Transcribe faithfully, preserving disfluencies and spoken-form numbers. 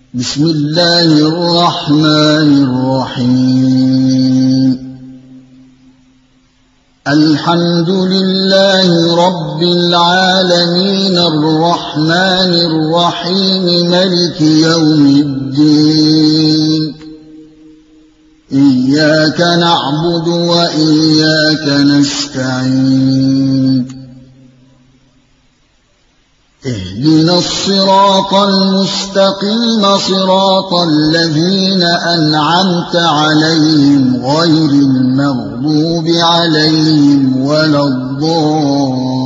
بسم الله الرحمن الرحيم الحمد لله رب العالمين الرحمن الرحيم ملك يوم الدين إياك نعبد وإياك نستعين اهدنا الصراط المستقيم صراط الذين أنعمت عليهم غير المغضوب عليهم ولا الضالين